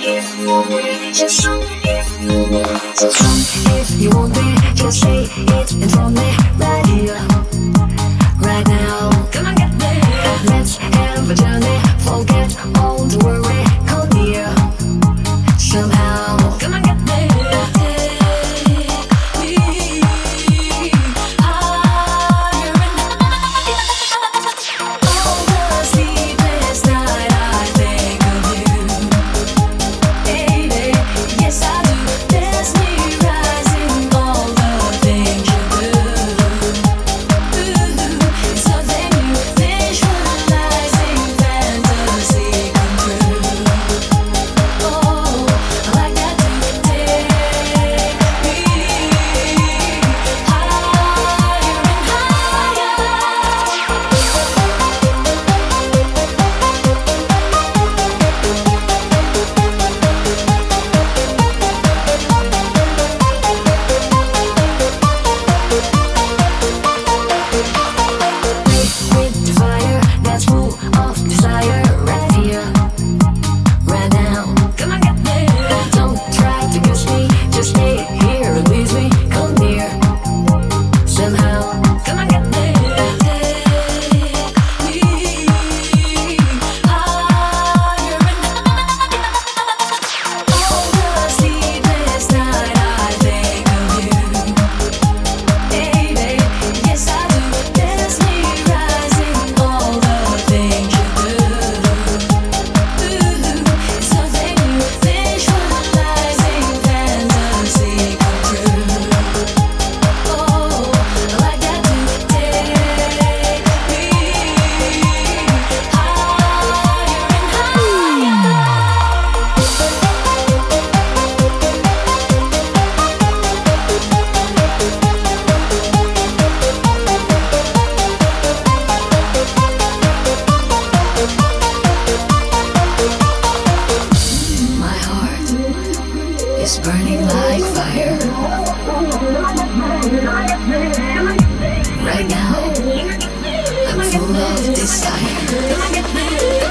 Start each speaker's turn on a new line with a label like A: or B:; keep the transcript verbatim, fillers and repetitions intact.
A: if you want me, just show me if you want me, just show me if you want me, just say it and tell me right here, right now. Come on, get there. Let's have a journey, forget all the worry, come here, somehow. Come on, get there. It's burning like fire. Right now, I'm full of desire.